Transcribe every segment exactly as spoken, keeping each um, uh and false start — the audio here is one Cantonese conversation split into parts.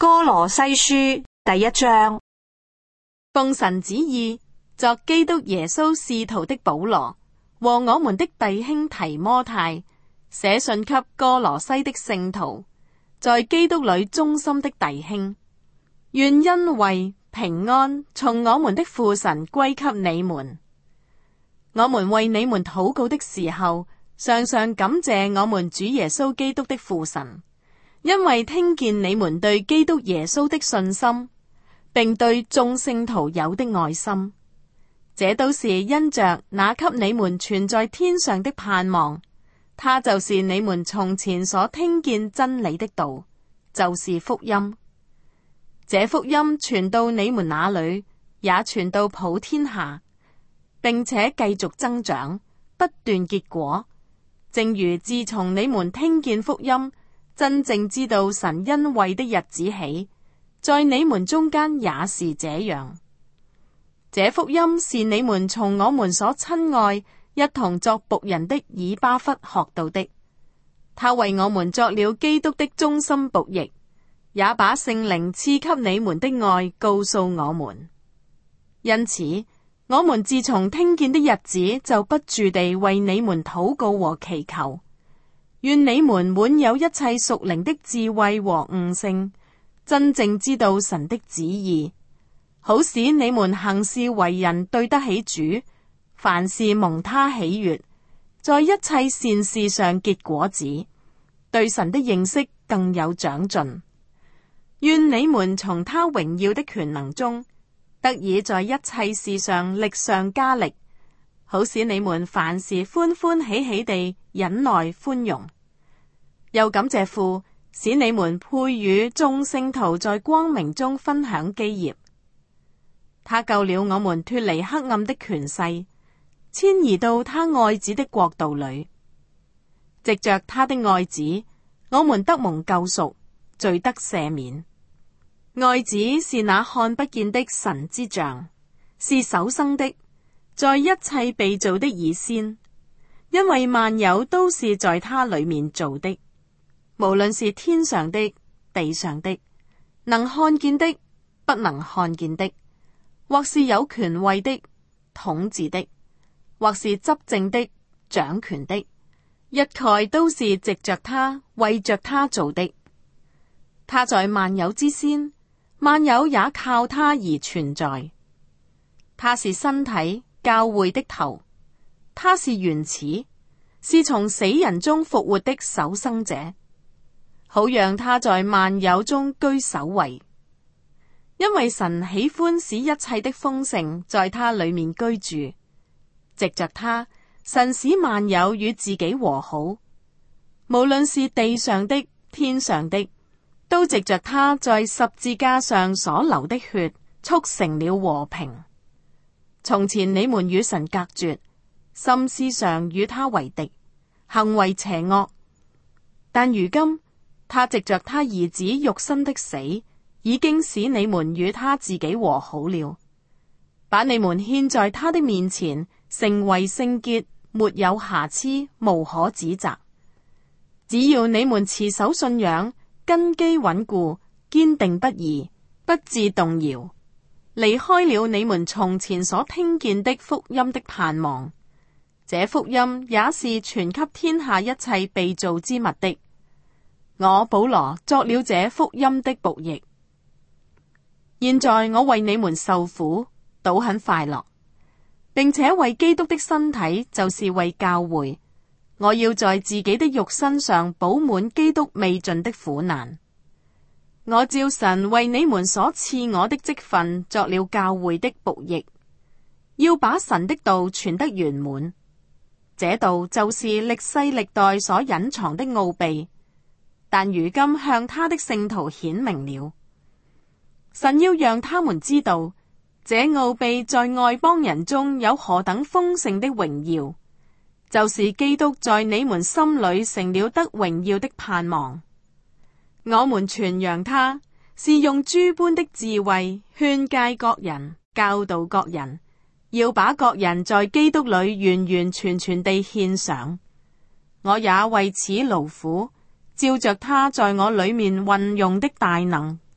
歌羅西書第一章。 奉神旨意，作基督耶穌使徒的保羅和我們的弟兄提摩太，寫信給歌羅西的聖徒，在基督裏忠心的弟兄，願恩惠平安從我們的父神歸給你們。我們為你們禱告的時候，常常感謝我們主耶穌基督的父神，因為聽見你們對基督耶穌的信心，並對眾聖徒有的愛心，這都是因着那給你們存在天上的盼望，他就是你們從前所聽見真理的道，就是福音。這福音傳到你們那裏，也傳到普天下，並且繼續增長，不斷結果，正如自從你們聽見福音，真正知道神恩惠的日子起，在你們中間也是這樣。這福音是你們從我們所親愛一同作僕人的以巴弗學到的，他為我們作了基督的忠心僕役，也把聖靈賜給你們的愛告訴我們。因此，我們自從聽見的日子，就不住地為你們禱告和祈求，願你們滿有一切屬靈的智慧和悟性，真正知道神的旨意，好使你們行事為人對得起主，凡事蒙他喜悅，在一切善事上結果子，對神的認識更有長進。願你們從他榮耀的權能中，得以在一切事上力上加力，好使你們凡事歡歡喜喜地忍耐寬容。又感謝父，使你們配與眾聖徒在光明中分享基業。他救了我們脫離黑暗的權勢，遷移到他愛子的國度裏。藉着他的愛子，我們得蒙救贖，罪得赦免。愛子是那看不見的神之像，是首生的，在一切被造的以先，因為萬有都是在他裏面造的，無論是天上的、地上的，能看見的、不能看見的，或是有權位的、統治的，或是執政的、掌權的，一概都是藉着他、為着他做的。他在萬有之先，萬有也靠他而存在。他是身體教會的頭，他是原始，是從死人中復活的首生者，好讓他在萬有中居首位。因為神喜歡使一切的豐盛在他裏面居住，藉着他，神使萬有與自己和好，無論是地上的、天上的，都藉着他在十字架上所流的血，促成了和平。從前你們與神隔絕，心思上與他為敵，行為邪惡，但如今他藉着他兒子肉身的死，已經使你們與他自己和好了，把你們獻在他的面前，成為聖潔，沒有瑕疵，無可指責。只要你們持守信仰，根基穩固，堅定不移，不致動搖，離開了你們從前所聽見的福音的盼望。這福音也是傳給天下一切被造之物的。我保羅作了這福音的僕役。現在我為你們受苦，倒很快樂，並且為基督的身體，就是為教會，我要在自己的肉身上補滿基督未盡的苦難。我照神為你們所賜我的職分，作了教會的僕役，要把神的道傳得圓滿。這道就是歷世歷代所隱藏的奧秘，但如今向他的聖徒顯明了。神要讓他們知道，這奧秘在外邦人中有何等豐盛的榮耀，就是基督在你們心裏成了得榮耀的盼望。我們傳揚他，是用諸般的智慧勸誡各人，教導各人，要把各人在基督裏完完全全地獻上。我也為此勞苦，照着他在我裏面運用的大能，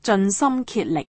盡心竭力。